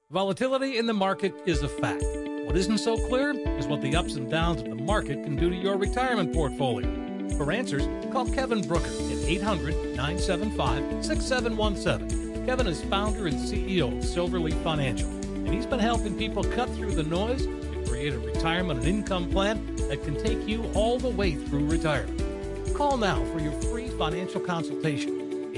Volatility in the market is a fact. What isn't so clear is what the ups and downs of the market can do to your retirement portfolio. For answers, call Kevin Brooker at 800-975-6717. Kevin is founder and CEO of Silverleaf Financial, and he's been helping people cut through the noise to create a retirement and income plan that can take you all the way through retirement. Call now for your free financial consultation.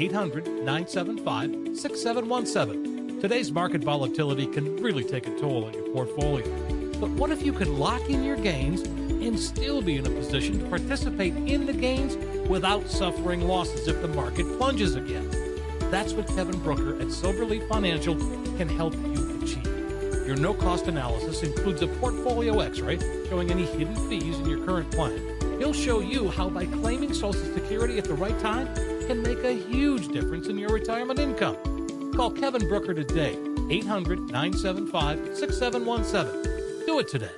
800-975-6717. Today's market volatility can really take a toll on your portfolio. But what if you could lock in your gains and still be in a position to participate in the gains without suffering losses if the market plunges again? That's what Kevin Brooker at Silverleaf Financial can help you achieve. Your no-cost analysis includes a portfolio x-ray showing any hidden fees in your current plan. He'll show you how by claiming Social Security at the right time can make a huge difference in your retirement income. Call Kevin Brooker today, 800-975-6717. Do it today.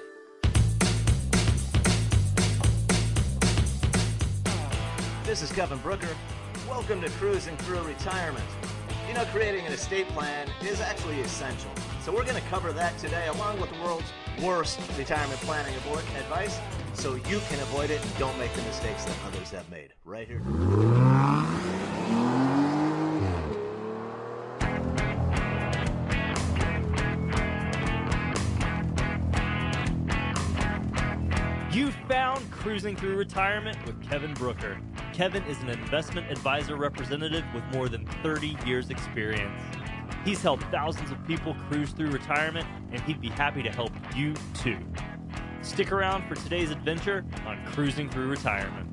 This is Kevin Brooker. Welcome to Cruising Through Retirement. You know, creating an estate plan is actually essential. So we're going to cover that today, along with the world's worst retirement planning advice, so you can avoid it and don't make the mistakes that others have made. Right here. You found Cruising Through Retirement with Kevin Brooker. Kevin is an investment advisor representative with more than 30 years experience. He's helped thousands of people cruise through retirement, and he'd be happy to help you too. Stick around for today's adventure on Cruising Through Retirement.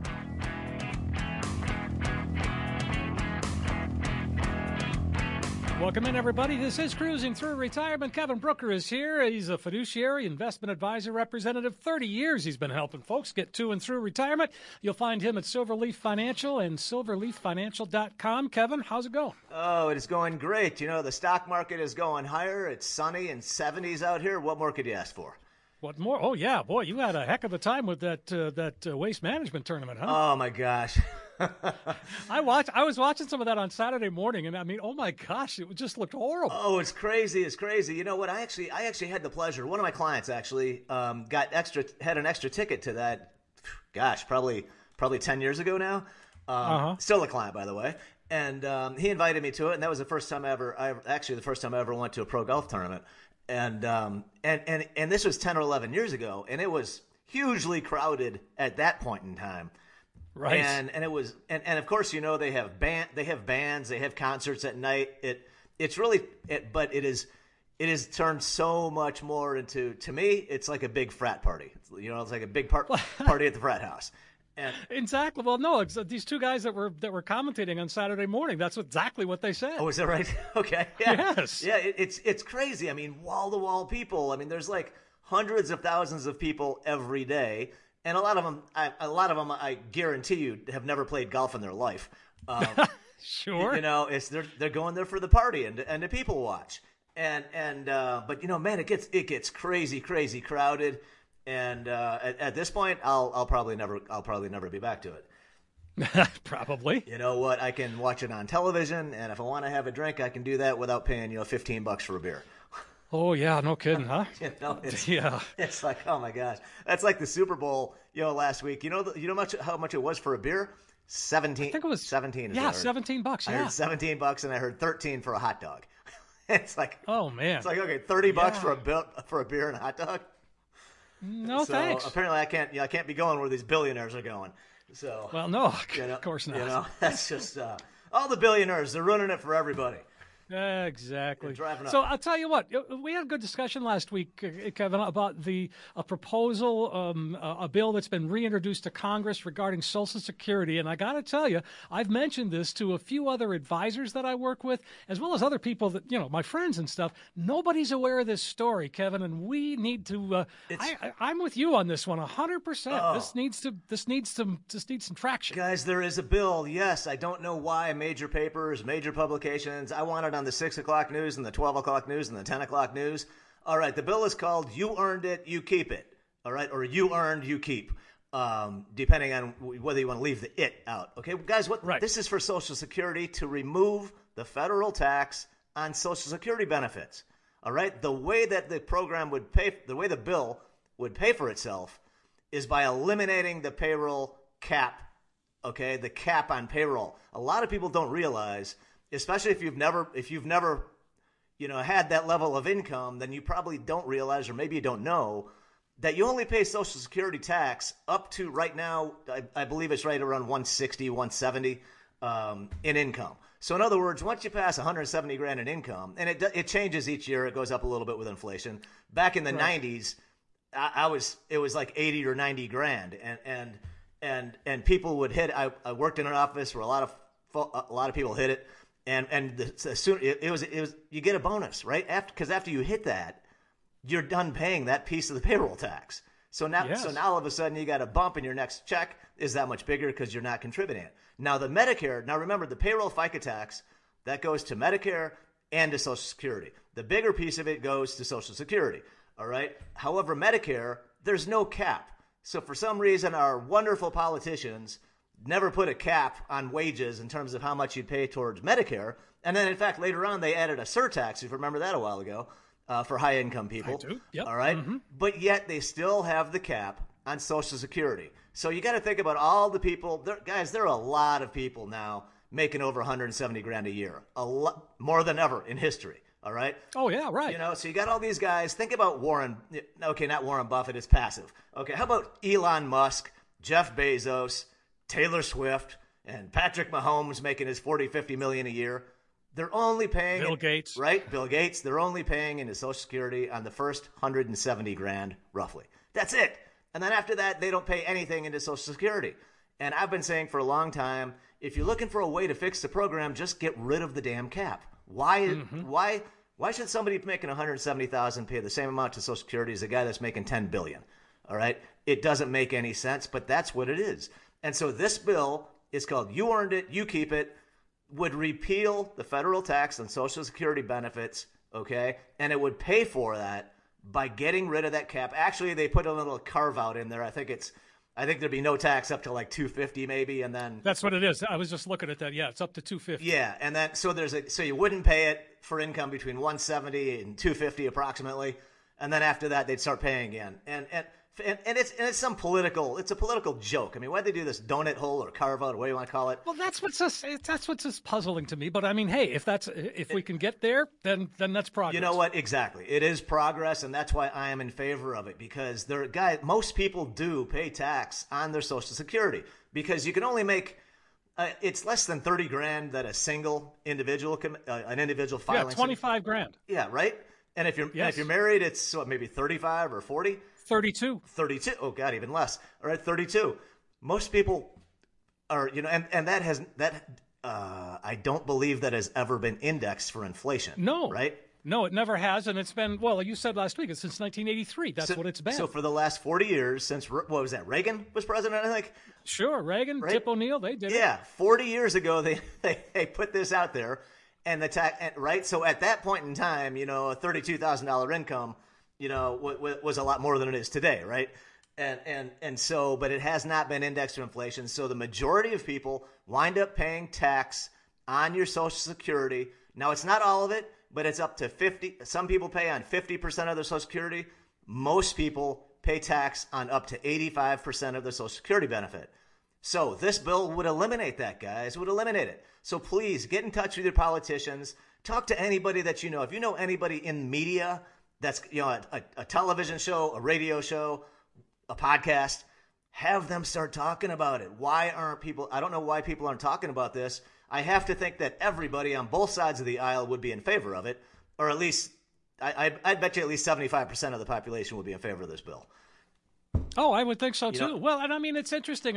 Welcome in, everybody. This is Cruising Through Retirement. Kevin Brooker is here. He's a fiduciary investment advisor representative. 30 years he's been helping folks get to and through retirement. You'll find him at Silverleaf Financial and silverleaffinancial.com. Kevin, how's it going? Oh, it is going great. You know, the stock market is going higher. It's sunny and 70s out here. What more could you ask for? What more? Oh, yeah. Boy, you had a heck of a time with that waste management tournament, huh? Oh, my gosh. I was watching some of that on Saturday morning, and I mean, oh my gosh, it just looked horrible. Oh, it's crazy. It's crazy. You know what? I actually had the pleasure. One of my clients actually had an extra ticket to that. Gosh, probably 10 years ago now. Still a client, by the way. And he invited me to it, and that was the first time I ever went to a pro golf tournament. And this was 10 or 11 years ago, and it was hugely crowded at that point in time. Right. And it was and of course, you know, they have bands, they have concerts at night. It is turned so much more into, to me, it's like a big frat party. You know, it's like a big party at the frat house. And exactly. Well, no, these two guys that were commentating on Saturday morning, that's exactly what they said. Oh, is that right? Okay. Yeah. Yes. Yeah, it's crazy. I mean, wall-to-wall people. I mean, there's like hundreds of thousands of people every day. And a lot of them, I guarantee you, have never played golf in their life. Sure. You know, they're going there for the party and to people watch. But you know, man, it gets crazy crowded. And at this point, I'll probably never be back to it. Probably. You know what? I can watch it on television, and if I want to have a drink, I can do that without paying $15 for a beer. Oh, yeah, no kidding, huh? You know, yeah. It's like, oh my gosh, that's like the Super Bowl, last week. You know how much it was for a beer? 17. I think it was 17. Yeah, $17. Yeah, I heard $17, and I heard 13 for a hot dog. It's like, oh man, it's like, okay, $30 for a beer and a hot dog. No, so thanks. Apparently, I can't be going where these billionaires are going. So well, no, of course not. You know, that's just all the billionaires. They're running it for everybody. Exactly. So I'll tell you what, we had a good discussion last week, Kevin, about a proposal, a bill that's been reintroduced to Congress regarding Social Security. And I got to tell you, I've mentioned this to a few other advisors that I work with, as well as other people that, my friends and stuff. Nobody's aware of this story, Kevin, and we need to, I'm with you on this one 100%. Oh. This needs some traction. Guys, there is a bill. Yes. I don't know why major papers, major publications, I want it on the 6 o'clock news and the 12 o'clock news and the 10 o'clock news. All right, the bill is called You Earned It, You Keep It. All right, or You Earned, You Keep, depending on whether you want to leave the it out. Okay, guys, this is for Social Security to remove the federal tax on Social Security benefits. All right. The way that the program would pay, the way the bill would pay for itself is by eliminating the payroll cap. Okay. The cap on payroll. A lot of people don't realize, especially if you've never, had that level of income, then you probably don't realize, or maybe you don't know, that you only pay Social Security tax up to right now, I believe it's right around 160, 170 in income. So in other words, once you pass 170 grand in income, and it changes each year, it goes up a little bit with inflation. Back in the 90s, it was like 80 or 90 grand, and people would hit. I worked in an office where a lot of people hit it, and soon it was you get a bonus, right? Because after you hit that, you're done paying that piece of the payroll tax. So now all of a sudden you got a bump and your next check is that much bigger because you're not contributing it. Now the Medicare, remember the payroll FICA tax, that goes to Medicare and to Social Security. The bigger piece of it goes to Social Security. All right. However, Medicare, there's no cap. So for some reason, our wonderful politicians never put a cap on wages in terms of how much you'd pay towards Medicare. And then in fact, later on, they added a surtax, if you remember that a while ago. For high-income people. I do. Yep. All right? Mm-hmm. But yet they still have the cap on Social Security. So you got to think about all the people. Guys, there are a lot of people now making over 170 grand a year. A lot more than ever in history. All right? Oh, yeah, right. So you got all these guys. Think about Warren. Okay, not Warren Buffett. It's passive. Okay, how about Elon Musk, Jeff Bezos, Taylor Swift, and Patrick Mahomes making his 40, 50 million a year? They're only paying Bill Gates. Right? Bill Gates. They're only paying into Social Security on the first 170 grand, roughly. That's it. And then after that, they don't pay anything into Social Security. And I've been saying for a long time, if you're looking for a way to fix the program, just get rid of the damn cap. Why should somebody making $170,000 pay the same amount to Social Security as a guy that's making $10 billion? All right? It doesn't make any sense, but that's what it is. And so this bill is called You Earned It, You Keep It, would repeal the federal tax on Social Security benefits, okay? And it would pay for that by getting rid of that cap. Actually, they put a little carve out in there. I think there'd be no tax up to like $250 maybe, and then that's what it is. I was just looking at that. Yeah, it's up to $250. Yeah, and then so you wouldn't pay it for income between $170 and $250 approximately, and then after that they'd start paying again. And it's a political joke. I mean, why'd they do this donut hole or carve out or what do you want to call it? Well, that's what's just puzzling to me. But I mean, hey, if we can get there, then that's progress. You know what? Exactly, it is progress, and that's why I am in favor of it because most people do pay tax on their Social Security because you can only make it's less than 30 grand that a single individual an individual filing. Yeah, 25 grand. Yeah, right. And if you're married, it's maybe 35 or 40. 32. Oh God, even less. All right, 32. Most people are, and I don't believe that has ever been indexed for inflation. No. Right? No, it never has, and it's been, well, you said last week, it's since 1983. That's what it's been. So for the last 40 years, since, what was that, Reagan was president, I think? Sure, Reagan, right? Tip O'Neill, they did it. Yeah, 40 years ago, they put this out there, and the tax, right? So at that point in time, a $32,000 income, was a lot more than it is today, right? And so, but it has not been indexed to inflation. So the majority of people wind up paying tax on your Social Security. Now, it's not all of it, but it's up to 50. Some people pay on 50% of their Social Security. Most people pay tax on up to 85% of their Social Security benefit. So this bill would eliminate that, guys. Would eliminate it. So please get in touch with your politicians. Talk to anybody that you know. If you know anybody in media that's a television show, a radio show, a podcast, have them start talking about it. Why aren't people? I don't know why people aren't talking about this. I have to think that everybody on both sides of the aisle would be in favor of it, or at least I'd bet you at least 75% of the population would be in favor of this bill. Oh, I would think so too. Well, and I mean, it's interesting.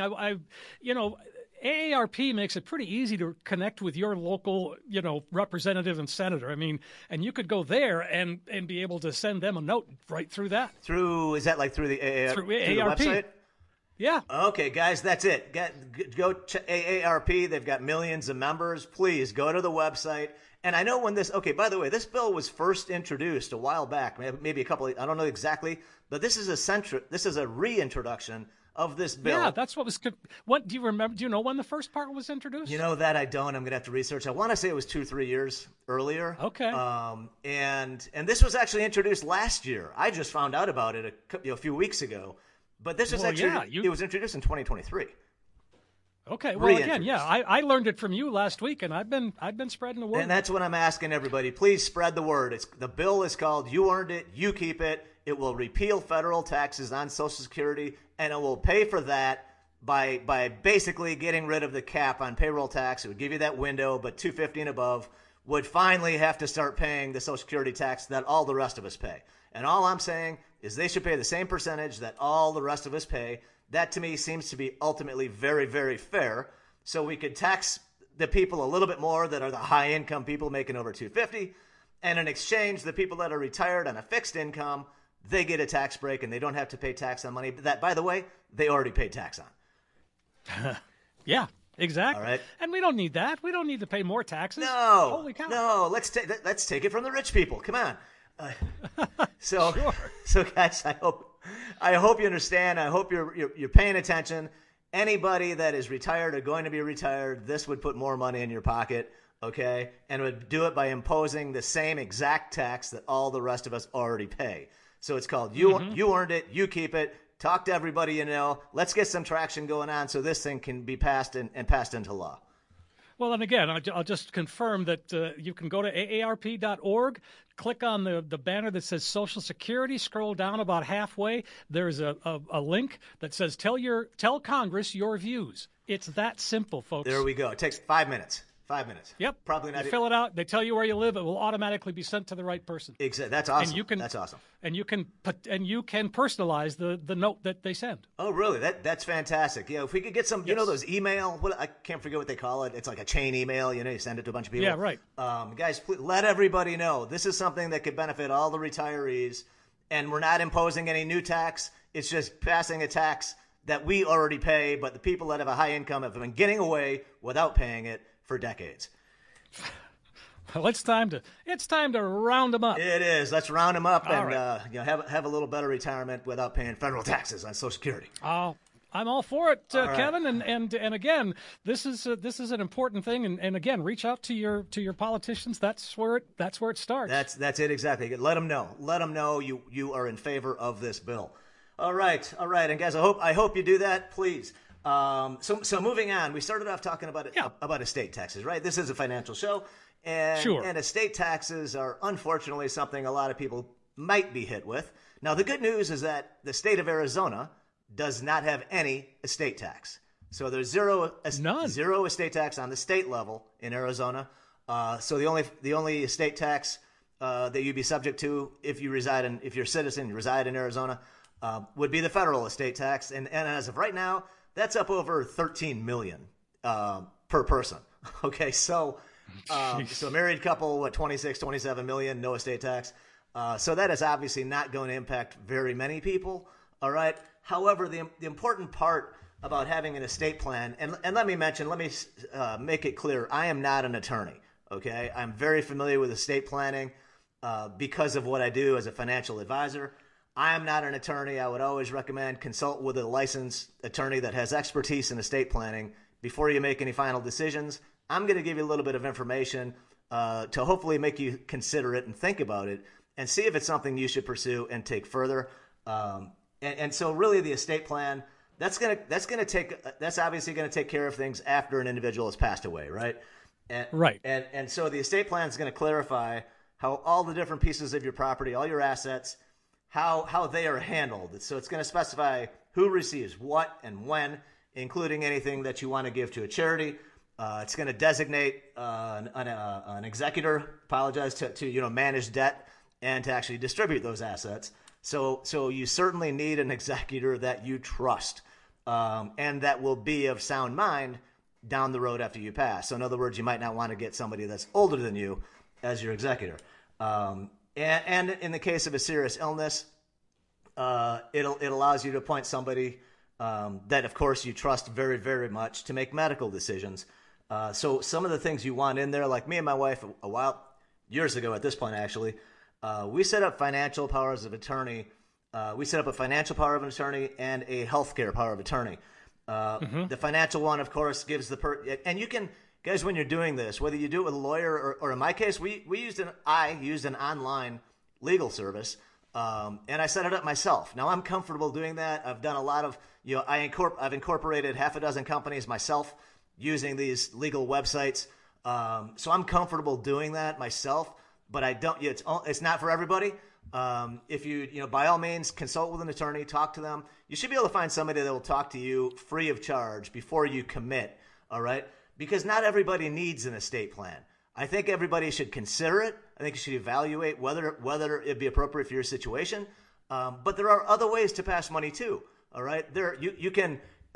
AARP makes it pretty easy to connect with your local, representative and senator. I mean, and you could go there and be able to send them a note right through that. Is that like through the AARP? Through AARP? The website? Yeah. Okay, guys, that's it. Go check AARP. They've got millions of members. Please go to the website. And I know when okay, by the way, this bill was first introduced a while back, maybe a couple I don't know exactly, but this is a reintroduction of this bill. Yeah, that's what was. What do you remember? Do you know when the first part was introduced? You know that I don't. I'm gonna have to research. I want to say it was 2-3 years earlier. Okay. And this was actually introduced last year. I just found out about it a few weeks ago. But this is it was introduced in 2023. Okay. Well, again, yeah, I learned it from you last week, and I've been spreading the word. And that's what I'm asking everybody. Please spread the word. The bill is called "You Earned It, You Keep It." It will repeal federal taxes on Social Security, and it will pay for that by basically getting rid of the cap on payroll tax. It would give you that window, but $250 and above would finally have to start paying the Social Security tax that all the rest of us pay. And all I'm saying is they should pay the same percentage that all the rest of us pay. That to me seems to be ultimately very, very fair. So we could tax the people a little bit more that are the high income people making over $250, and in exchange, the people that are retired on a fixed income, they get a tax break and they don't have to pay tax on money that, by the way, they already paid tax on. Yeah, exactly. All right. And we don't need that. We don't need to pay more taxes. No. Holy cow. No, let's take it from the rich people. Come on. So guys, I hope you understand. I hope you're paying attention. Anybody that is retired or going to be retired, this would put more money in your pocket, okay? And it would do it by imposing the same exact tax that all the rest of us already pay. So it's called You Earned It, You Keep It. Talk to everybody you know. Let's get some traction going on so this thing can be passed and passed into law. Well, and again, I'll just confirm that you can go to aarp.org, click on the banner that says Social Security, scroll down about halfway. There's a link that says tell Congress your views. It's that simple, folks. There we go. It takes 5 minutes. 5 minutes. Yep. Probably not. You fill it out. They tell you where you live. It will automatically be sent to the right person. Exactly. That's awesome. And that's awesome. And you can personalize the note that they send. Oh, really? That's fantastic. You know, if we could get some, you know, those email. I can't forget what they call it. It's like a chain email. You know, you send it to a bunch of people. Yeah, right. Guys, please let everybody know this is something that could benefit all the retirees, and we're not imposing any new tax. It's just passing a tax that we already pay, but the people that have a high income have been getting away without paying it for decades. Well, it's time to round them up. It is. Let's round them up and right. Have a little better retirement without paying federal taxes on Social Security. I'm all for it, right. Kevin. And again, this is an important thing. And again, reach out to your politicians. That's where it starts. That's it exactly. Let them know. Let them know you are in favor of this bill. All right. And guys, I hope you do that, please. So moving on, we started off talking about estate taxes, right? This is a financial show, and estate taxes are unfortunately something a lot of people might be hit with. Now, the good news is that the state of Arizona does not have any estate tax, so there's zero estate tax on the state level in Arizona. So the only estate tax that you'd be subject to if you're a citizen, you reside in Arizona, would be the federal estate tax, and as of right now, that's up over $13 million per person. Okay, so a married couple, 27 million, no estate tax. So that is obviously not going to impact very many people. All right. However, the important part about having an estate plan, and let me make it clear, I am not an attorney. Okay, I'm very familiar with estate planning because of what I do as a financial advisor. I am not an attorney. I would always recommend consult with a licensed attorney that has expertise in estate planning before you make any final decisions. I'm going to give you a little bit of information to hopefully make you consider it and think about it and see if it's something you should pursue and take further. And so really the estate plan, that's obviously going to take care of things after an individual has passed away, right? Right. And so the estate plan is going to clarify how all the different pieces of your property, all your assets, how they are handled. So it's going to specify who receives what and when, including anything that you want to give to a charity. It's going to designate an executor, to manage debt and to actually distribute those assets. So you certainly need an executor that you trust and that will be of sound mind down the road after you pass. So in other words, you might not want to get somebody that's older than you as your executor. And in the case of a serious illness, it allows you to appoint somebody that, of course, you trust very, very much to make medical decisions. So some of the things you want in there, like me and my wife years ago at this point, actually, we set up financial powers of attorney. We set up a financial power of attorney and a healthcare power of attorney. The financial one, of course, gives and you can, guys, when you're doing this, whether you do it with a lawyer or in my case, I used an online legal service, and I set it up myself. Now I'm comfortable doing that. I've done a lot of, I've incorporated half a dozen companies myself using these legal websites. So I'm comfortable doing that myself, but it's not for everybody. If you by all means, consult with an attorney, talk to them. You should be able to find somebody that will talk to you free of charge before you commit. All right. Because not everybody needs an estate plan. I think everybody should consider it. I think you should evaluate whether it'd be appropriate for your situation. But there are other ways to pass money too. All right. You can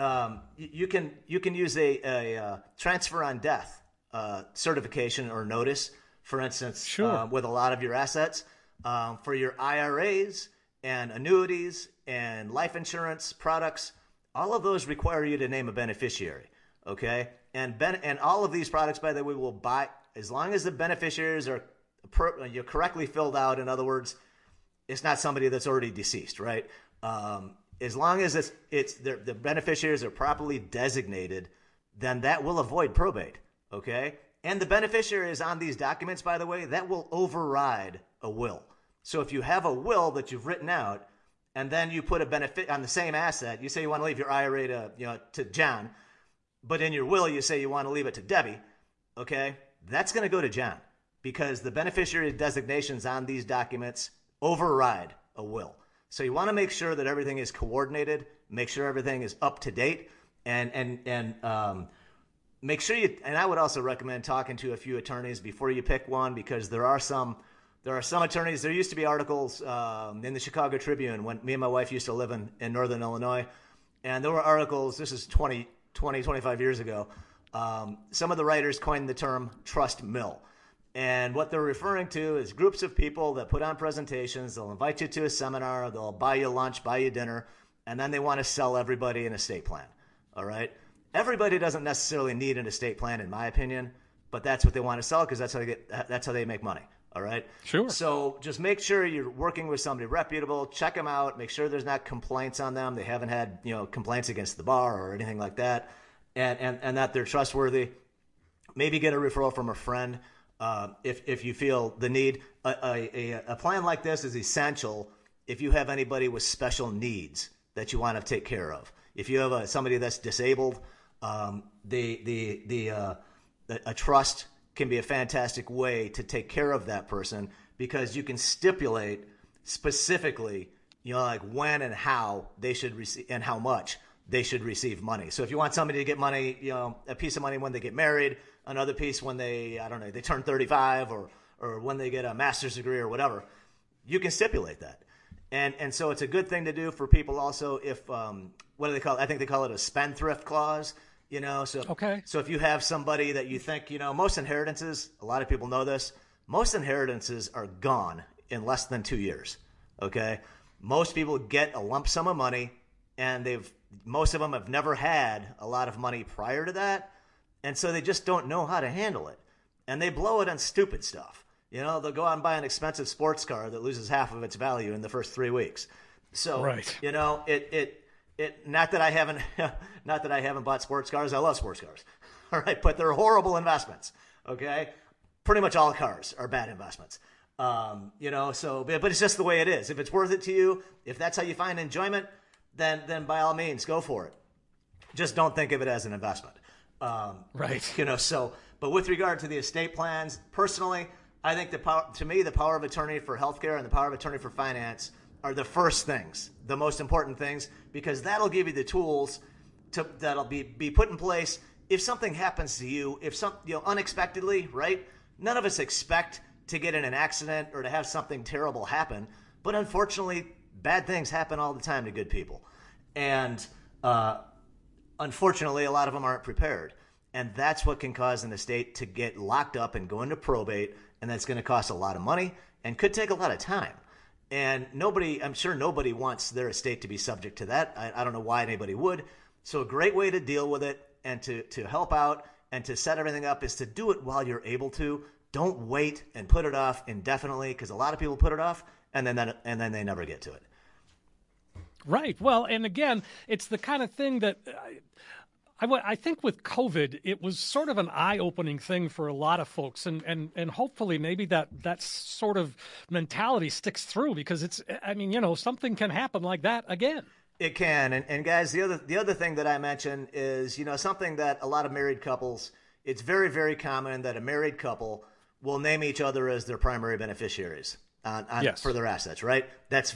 use a transfer on death certification or notice, for instance, sure. With a lot of your assets. For your IRAs and annuities and life insurance products, all of those require you to name a beneficiary, okay? And all of these products, by the way, will buy as long as the beneficiaries are you're correctly filled out. In other words, it's not somebody that's already deceased, right? As long as the beneficiaries are properly designated, then that will avoid probate, okay? And the beneficiaries on these documents, by the way, that will override a will. So if you have a will that you've written out and then you put a benefit on the same asset, you say you want to leave your IRA to John, but in your will you say you want to leave it to Debbie, okay? That's going to go to John because the beneficiary designations on these documents override a will. So you want to make sure that everything is coordinated, make sure everything is up to date, and make sure and I would also recommend talking to a few attorneys before you pick one, because there are some attorneys. There used to be articles in the Chicago Tribune when me and my wife used to live in Northern Illinois, and there were articles, this is 25 years ago. Some of the writers coined the term trust mill. And what they're referring to is groups of people that put on presentations. They'll invite you to a seminar. They'll buy you lunch, buy you dinner, and then they want to sell everybody an estate plan. All right? Everybody doesn't necessarily need an estate plan, in my opinion, but that's what they want to sell because that's how they make money. All right? Sure. So just make sure you're working with somebody reputable. Check them out. Make sure there's not complaints on them. They haven't had complaints against the bar or anything like that, and that they're trustworthy. Maybe get a referral from a friend if you feel the need. A plan like this is essential if you have anybody with special needs that you want to take care of. If you have somebody that's disabled, a trust can be a fantastic way to take care of that person because you can stipulate specifically, like when and how they should receive and how much they should receive money. So if you want somebody to get money, a piece of money when they get married, another piece when they turn 35 or when they get a master's degree or whatever, you can stipulate that. And so it's a good thing to do for people also if, what do they call it? I think they call it a spendthrift clause. Okay. So if you have somebody that you think, most inheritances, a lot of people know this, most inheritances are gone in less than 2 years. Okay. Most people get a lump sum of money and most of them have never had a lot of money prior to that. And so they just don't know how to handle it. And they blow it on stupid stuff. They'll go out and buy an expensive sports car that loses half of its value in the first 3 weeks. So, right. Not that I haven't bought sports cars. I love sports cars. All right. But they're horrible investments. Okay. Pretty much all cars are bad investments. But it's just the way it is. If it's worth it to you, if that's how you find enjoyment, then by all means go for it. Just don't think of it as an investment. Right. But with regard to the estate plans, personally, I think the power of attorney for healthcare and the power of attorney for finance are the first things, the most important things, because that'll give you the tools that'll be put in place if something happens to you, unexpectedly, right? None of us expect to get in an accident or to have something terrible happen, but unfortunately, bad things happen all the time to good people. And unfortunately, a lot of them aren't prepared. And that's what can cause an estate to get locked up and go into probate, and that's going to cost a lot of money and could take a lot of time. And I'm sure nobody wants their estate to be subject to that. I don't know why anybody would. So a great way to deal with it and to help out and to set everything up is to do it while you're able to. Don't wait and put it off indefinitely, because a lot of people put it off and then they never get to it. Right. Well, and again, it's the kind of thing that I think with COVID, it was sort of an eye-opening thing for a lot of folks, and hopefully maybe that sort of mentality sticks through, because something can happen like that again. It can, and guys, the other thing that I mentioned is, something that a lot of married couples, it's very, very common that a married couple will name each other as their primary beneficiaries yes. for their assets, right? That's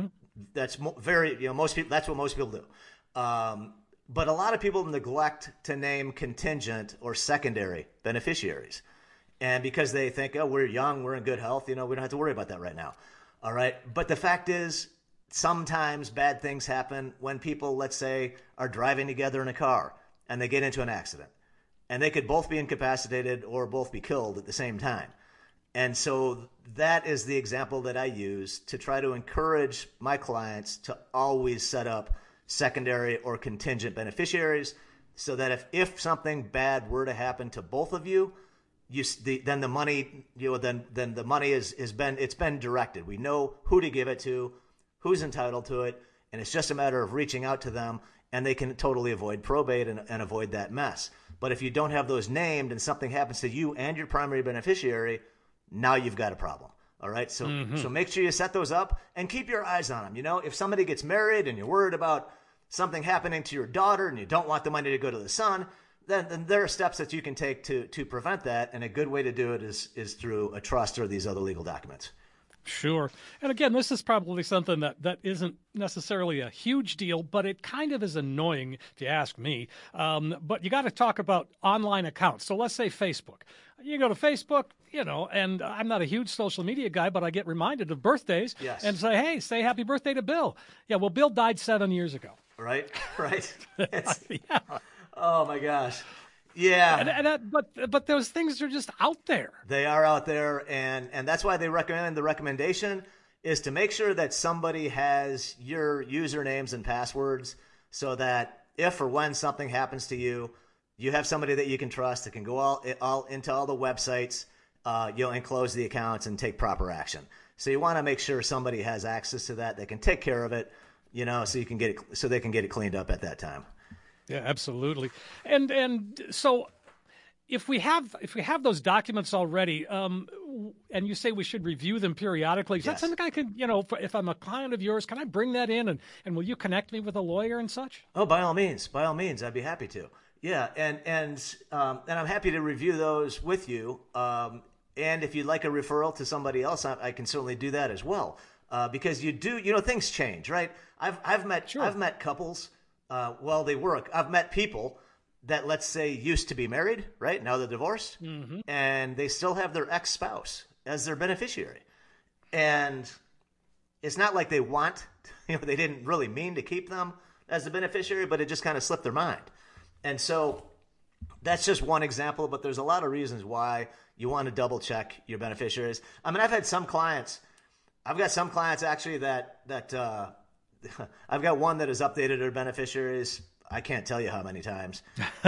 very, most people, that's what most people do. But a lot of people neglect to name contingent or secondary beneficiaries. And because they think, oh, we're young, we're in good health, we don't have to worry about that right now. All right. But the fact is, sometimes bad things happen when people, let's say, are driving together in a car and they get into an accident. And they could both be incapacitated or both be killed at the same time. And so that is the example that I use to try to encourage my clients to always set up secondary or contingent beneficiaries, so that if something bad were to happen to both of you, then the money, then the money it's been directed. We know who to give it to, who's entitled to it, and it's just a matter of reaching out to them, and they can totally avoid probate and avoid that mess. But if you don't have those named and something happens to you and your primary beneficiary, now you've got a problem. All right. So make sure you set those up and keep your eyes on them. If somebody gets married and you're worried about something happening to your daughter and you don't want the money to go to the son, then there are steps that you can take to prevent that. And a good way to do it is through a trust or these other legal documents. Sure. And again, this is probably something that isn't necessarily a huge deal, but it kind of is annoying if you ask me. But you got to talk about online accounts. So let's say Facebook. You go to Facebook, and I'm not a huge social media guy, but I get reminded of birthdays and say, hey, say happy birthday to Bill. Yeah, well, Bill died 7 years ago. Right. Yeah. Oh, my gosh. Yeah. But those things are just out there. They are out there, and that's why they recommend, the recommendation is to make sure that somebody has your usernames and passwords, so that if or when something happens to you, you have somebody that you can trust that can go all into all the websites, and close the accounts and take proper action. So you want to make sure somebody has access to that can take care of it, so you can get it, so they can get it cleaned up at that time. Yeah, absolutely. And so if we have those documents already, and you say we should review them periodically, is that something I can, if I'm a client of yours, can I bring that in and will you connect me with a lawyer and such? Oh, by all means, I'd be happy to. Yeah, and I'm happy to review those with you. And if you'd like a referral to somebody else, I can certainly do that as well. Because things change, right? I've met couples. I've met people that, let's say, used to be married, right? Now they're divorced, and they still have their ex-spouse as their beneficiary. And it's not like they they didn't really mean to keep them as the beneficiary, but it just kind of slipped their mind. And so that's just one example, but there's a lot of reasons why you want to double check your beneficiaries. I mean, I've got some clients actually that I've got one that has updated her beneficiaries. I can't tell you how many times.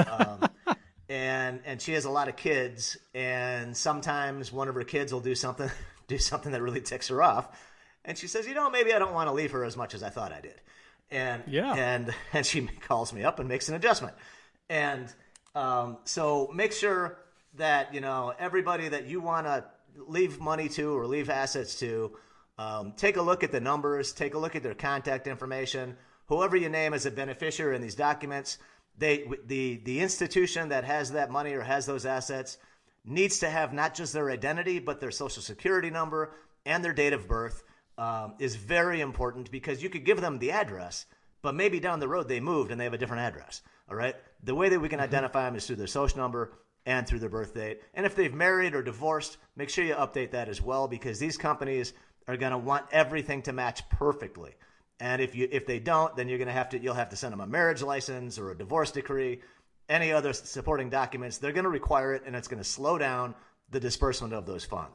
And she has a lot of kids, and sometimes one of her kids will do something that really ticks her off. And she says, maybe I don't want to leave her as much as I thought I did. And she calls me up and makes an adjustment. And so make sure that, everybody that you want to leave money to or leave assets to, take a look at the numbers, take a look at their contact information. Whoever you name as a beneficiary in these documents, the institution that has that money or has those assets needs to have not just their identity, but their social security number and their date of birth. Is very important, because you could give them the address, but maybe down the road they moved and they have a different address. All right. The way that we can identify them is through their social number and through their birth date. And if they've married or divorced, make sure you update that as well, because these companies are going to want everything to match perfectly. And if they don't, then you'll have to send them a marriage license or a divorce decree, any other supporting documents. They're going to require it, and it's going to slow down the disbursement of those funds.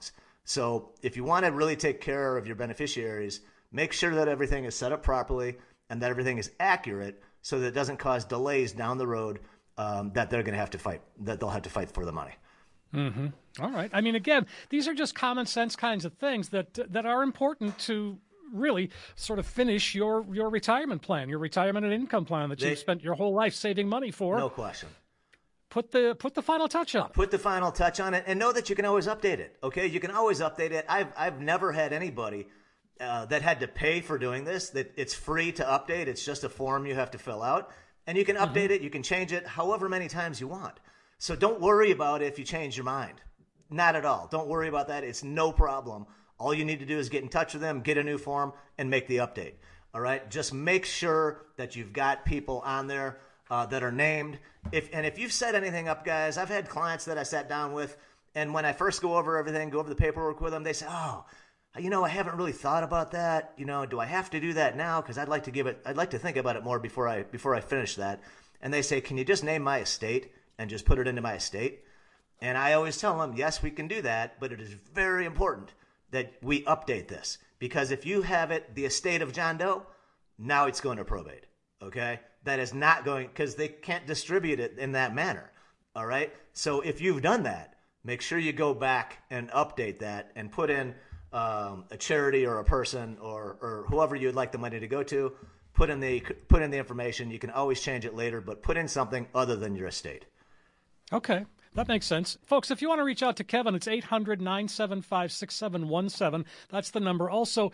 So if you want to really take care of your beneficiaries, make sure that everything is set up properly and that everything is accurate so that it doesn't cause delays down the road that they're going to have to fight, that they'll have to fight for the money. Mm-hmm. All right. I mean, again, these are just common sense kinds of things that are important to really sort of finish your retirement plan, your retirement and income plan that you've spent your whole life saving money for. No question. Put the final touch on it. Put the final touch on it, and know that you can always update it. Okay, you can always update it. I've never had anybody that had to pay for doing this. That it's free to update. It's just a form you have to fill out, and you can update it. You can change it however many times you want. So don't worry about if you change your mind. Not at all. Don't worry about that. It's no problem. All you need to do is get in touch with them, get a new form, and make the update. All right? Just make sure that you've got people on there that are named. If you've set anything up, guys, I've had clients that I sat down with, and when I first go over everything, go over the paperwork with them, they say, oh, I haven't really thought about that. Do I have to do that now? Because I'd like to think about it more before I finish that. And they say, can you just name my estate and just put it into my estate? And I always tell them, yes, we can do that, but it is very important that we update this, because if you have it, the estate of John Doe, now it's going to probate. Okay? That is not going, because they can't distribute it in that manner. All right? So if you've done that, make sure you go back and update that and put in a charity or a person or whoever you'd like the money to go to. Put in the information. You can always change it later, but put in something other than your estate. Okay. That makes sense. Folks, if you want to reach out to Kevin, it's 800-975-6717. That's the number. Also,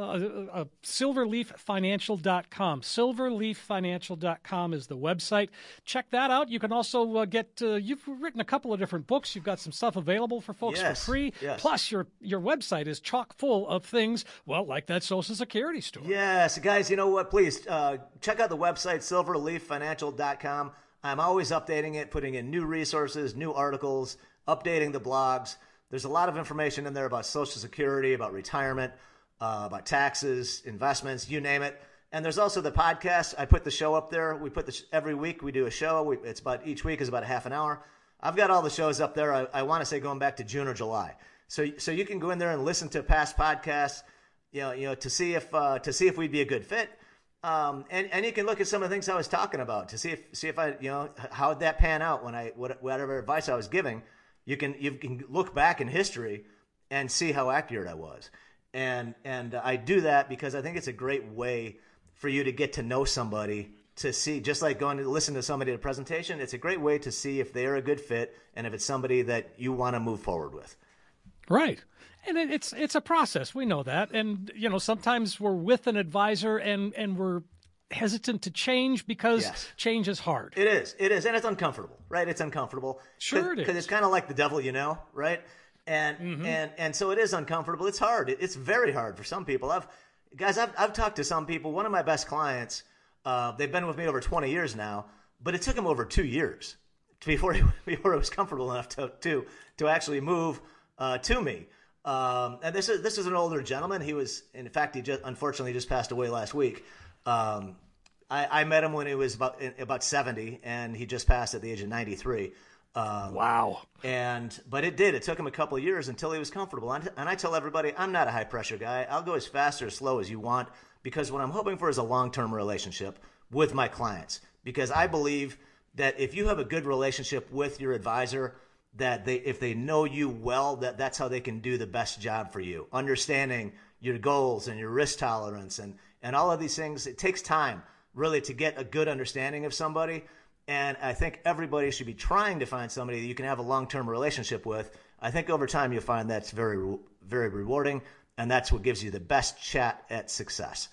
silverleaffinancial.com. Silverleaffinancial.com is the website. Check that out. You can also you've written a couple of different books. You've got some stuff available for folks for free. Yes. Plus, your website is chock full of things, well, like that Social Security story. Yes. Guys, you know what? Please check out the website, silverleaffinancial.com. I'm always updating it, putting in new resources, new articles, updating the blogs. There's a lot of information in there about Social Security, about retirement, about taxes, investments, you name it. And there's also the podcast. I put the show up there. We put every week we do a show. Each week is about a half an hour. I've got all the shows up there. I want to say going back to June or July. So you can go in there and listen to past podcasts, to see if we'd be a good fit. And you can look at some of the things I was talking about to see if I, how'd that pan out when whatever advice I was giving. You can look back in history and see how accurate I was. And I do that because I think it's a great way for you to get to know somebody, to see, just like going to listen to somebody at a presentation. It's a great way to see if they're a good fit and if it's somebody that you want to move forward with. Right. And it's a process. We know that. And, sometimes we're with an advisor and we're hesitant to change because change is hard. It is. And it's uncomfortable, right? It's uncomfortable. Sure it is. Because it's kind of like the devil, right? And so it is uncomfortable. It's hard. It's very hard for some people. I've talked to some people. One of my best clients, they've been with me over 20 years now, but it took him over 2 years before he was comfortable enough to actually move to me. And this is an older gentleman. He was, in fact, unfortunately just passed away last week. I met him when he was about 70, and he just passed at the age of 93. Wow. But it took him a couple of years until he was comfortable. And I tell everybody, I'm not a high pressure guy. I'll go as fast or as slow as you want, because what I'm hoping for is a long-term relationship with my clients. Because I believe that if you have a good relationship with your advisor, that if they know you well, that's how they can do the best job for you. Understanding your goals and your risk tolerance and all of these things. It takes time really to get a good understanding of somebody. And I think everybody should be trying to find somebody that you can have a long-term relationship with. I think over time you'll find that's very, very rewarding, and that's what gives you the best shot at success.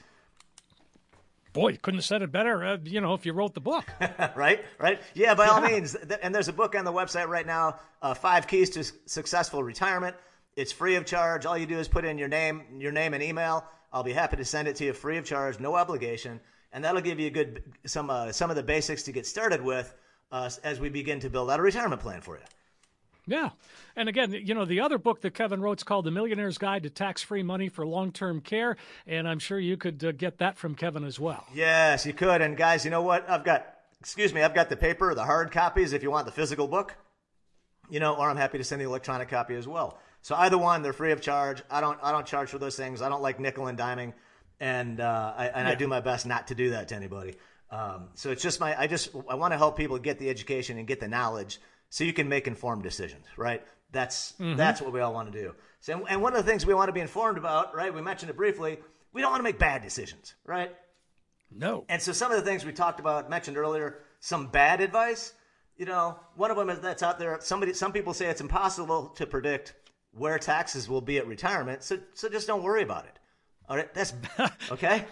Boy, you couldn't have said it better, if you wrote the book. Right? Yeah, by all means. And there's a book on the website right now, 5 Keys to Successful Retirement. It's free of charge. All you do is put in your name and email. I'll be happy to send it to you free of charge, no obligation. And that'll give you some of the basics to get started with as we begin to build out a retirement plan for you. Yeah. And again, the other book that Kevin wrote is called The Millionaire's Guide to Tax-Free Money for Long-Term Care. And I'm sure you could get that from Kevin as well. Yes, you could. And guys, you know what? I've got the paper, the hard copies if you want the physical book, or I'm happy to send the electronic copy as well. So either one, they're free of charge. I don't charge for those things. I don't like nickel and diming, and I do my best not to do that to anybody. So it's just I want to help people get the education and get the knowledge so you can make informed decisions, right? That's what we all want to do. So, and one of the things we want to be informed about, right? We mentioned it briefly. We don't want to make bad decisions, right? No. And so some of the things we talked about, mentioned earlier, some bad advice, one of them is that's out there. Some people say it's impossible to predict where taxes will be at retirement. So just don't worry about it. All right. That's okay.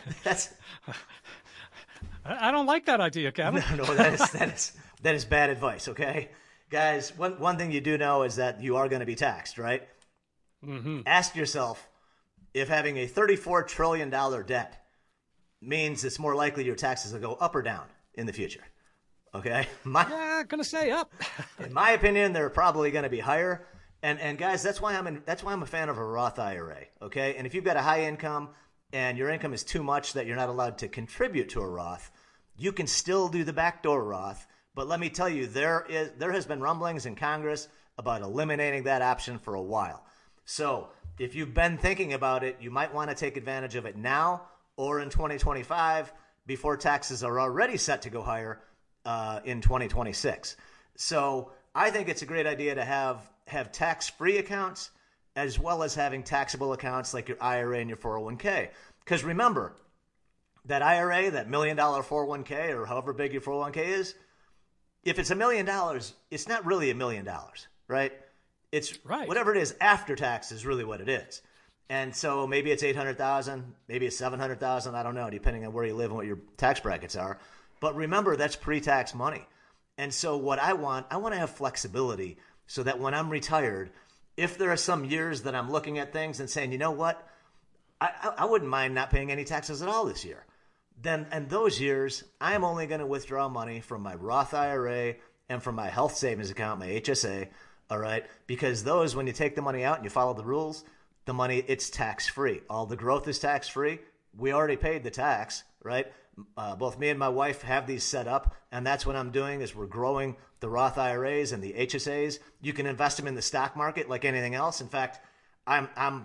I don't like that idea, Kevin. No, that is bad advice. Okay, guys. One thing you do know is that you are going to be taxed, right? Mm-hmm. Ask yourself if having a $34 trillion debt means it's more likely your taxes will go up or down in the future. Okay? Going to say up. In my opinion, they're probably going to be higher. And guys, that's why I'm a fan of a Roth IRA. Okay? And if you've got a high income and your income is too much that you're not allowed to contribute to a Roth, you can still do the backdoor Roth. But let me tell you, there has been rumblings in Congress about eliminating that option for a while. So if you've been thinking about it, you might want to take advantage of it now or in 2025 before taxes are already set to go higher in 2026. So I think it's a great idea to have tax-free accounts as well as having taxable accounts like your IRA and your 401k. Because remember, that IRA, that $1 million 401k or however big your 401k is, if it's $1 million, it's not really $1 million, right? It's right. Whatever it is after tax is really what it is. And so maybe it's $800,000, maybe it's $700,000, I don't know, depending on where you live and what your tax brackets are. But remember, that's pre-tax money. And so what I want to have flexibility so that when I'm retired, if there are some years that I'm looking at things and saying, you know what, I wouldn't mind not paying any taxes at all this year. Then in those years, I'm only going to withdraw money from my Roth IRA and from my health savings account, my HSA, all right? Because those, when you take the money out and you follow the rules, the money, it's tax-free. All the growth is tax-free. We already paid the tax, right? Both me and my wife have these set up, and that's what I'm doing is we're growing the Roth IRAs and the HSAs. You can invest them in the stock market like anything else. In fact, I'm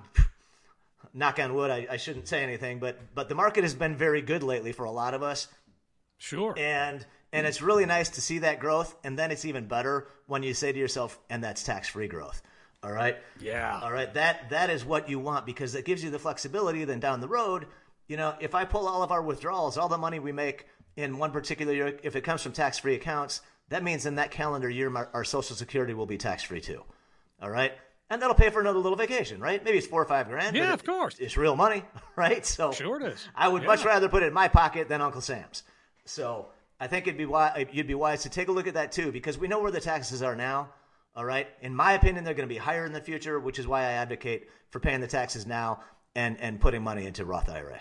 knock on wood, I shouldn't say anything, but the market has been very good lately for a lot of us. Sure. And it's really nice to see that growth, and then it's even better when you say to yourself, and that's tax-free growth. All right? Yeah. All right. That is what you want because it gives you the flexibility. Then down the road, if I pull all of our withdrawals, all the money we make in one particular year, if it comes from tax-free accounts, that means in that calendar year, our Social Security will be tax-free too. All right? And that'll pay for another little vacation, right? Maybe it's $4 or $5 grand. Yeah, of course. It's real money, right? So sure it is. I would much rather put it in my pocket than Uncle Sam's. So I think you'd be wise to take a look at that too, because we know where the taxes are now. All right. In my opinion, they're going to be higher in the future, which is why I advocate for paying the taxes now and putting money into Roth IRA.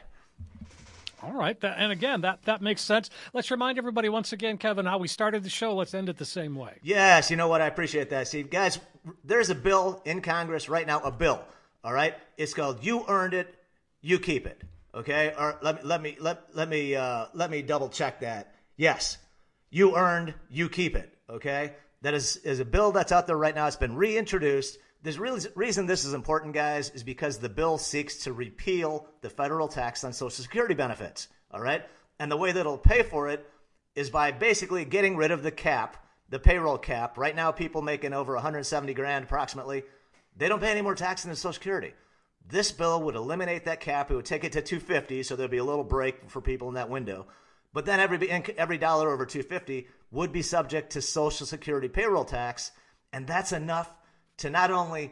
All right. And again, that makes sense. Let's remind everybody once again, Kevin, how we started the show. Let's end it the same way. Yes. You know what? I appreciate that, Steve. Guys, there's a bill in Congress right now, a bill. All right. It's called You Earned It, You Keep It. Okay. Or let me double check that. Yes. You earned, you keep it. Okay. That is a bill that's out there right now. It's been reintroduced. The reason this is important, guys, is because the bill seeks to repeal the federal tax on Social Security benefits, all right? And the way that it'll pay for it is by basically getting rid of the cap, the payroll cap. Right now, people making over $170,000 approximately, they don't pay any more tax than Social Security. This bill would eliminate that cap. It would take it to $250, so there'd be a little break for people in that window. But then every dollar over $250 would be subject to Social Security payroll tax, and that's enough to not only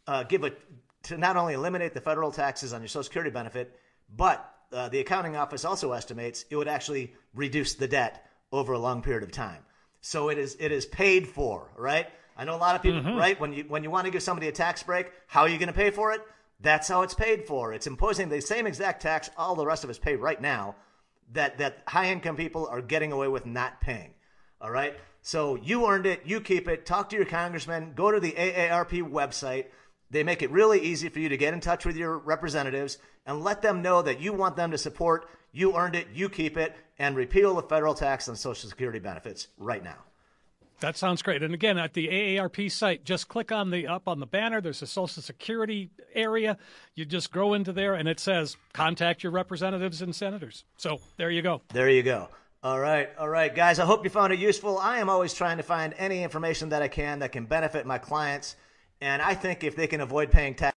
eliminate the federal taxes on your Social Security benefit, but the accounting office also estimates it would actually reduce the debt over a long period of time. So it is paid for, right? I know a lot of people, right? When you want to give somebody a tax break, how are you going to pay for it? That's how it's paid for. It's imposing the same exact tax all the rest of us pay right now that high-income people are getting away with not paying. All right? So you earned it. You keep it. Talk to your congressman. Go to the AARP website. They make it really easy for you to get in touch with your representatives and let them know that you want them to support You Earned It, You Keep It, and repeal the federal tax on Social Security benefits right now. That sounds great. And again, at the AARP site, just click on up on the banner. There's a Social Security area. You just go into there, and it says, contact your representatives and senators. So there you go. There you go. All right, guys. I hope you found it useful. I am always trying to find any information that I can that can benefit my clients. And I think if they can avoid paying tax.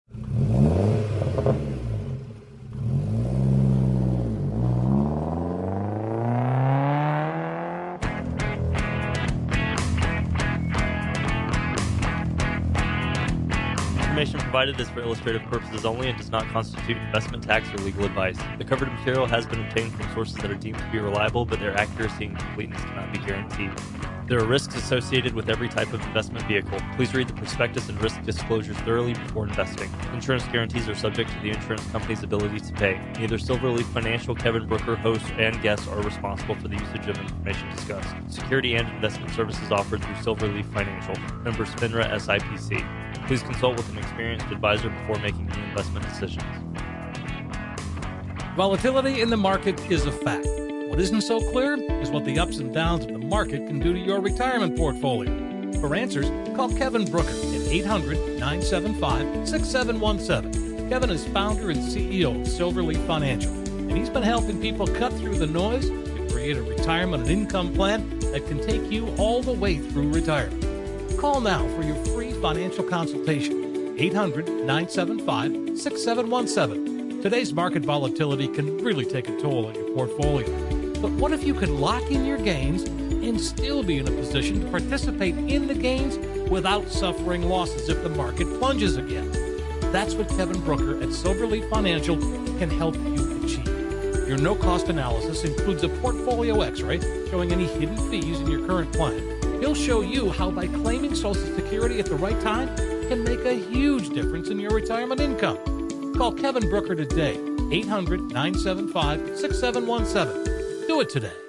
Information provided is for illustrative purposes only and does not constitute investment, tax, or legal advice. The covered material has been obtained from sources that are deemed to be reliable, but their accuracy and completeness cannot be guaranteed. There are risks associated with every type of investment vehicle. Please read the prospectus and risk disclosures thoroughly before investing. Insurance guarantees are subject to the insurance company's ability to pay. Neither Silverleaf Financial, Kevin Brooker, hosts, and guests are responsible for the usage of information discussed. Security and investment services offered through Silverleaf Financial. Member FINRA SIPC. Please consult with an experienced advisor before making any investment decisions. Volatility in the market is a fact. What isn't so clear is what the ups and downs of the market can do to your retirement portfolio. For answers, call Kevin Brooker at 800-975-6717. Kevin is founder and CEO of Silverleaf Financial, and he's been helping people cut through the noise to create a retirement and income plan that can take you all the way through retirement. Call now for your free financial consultation, 800-975-6717. Today's market volatility can really take a toll on your portfolio. But what if you could lock in your gains and still be in a position to participate in the gains without suffering losses if the market plunges again? That's what Kevin Brooker at Silverleaf Financial can help you achieve. Your no-cost analysis includes a portfolio x-ray showing any hidden fees in your current plan. He'll show you how by claiming Social Security at the right time can make a huge difference in your retirement income. Call Kevin Brooker today, 800-975-6717. Do it today.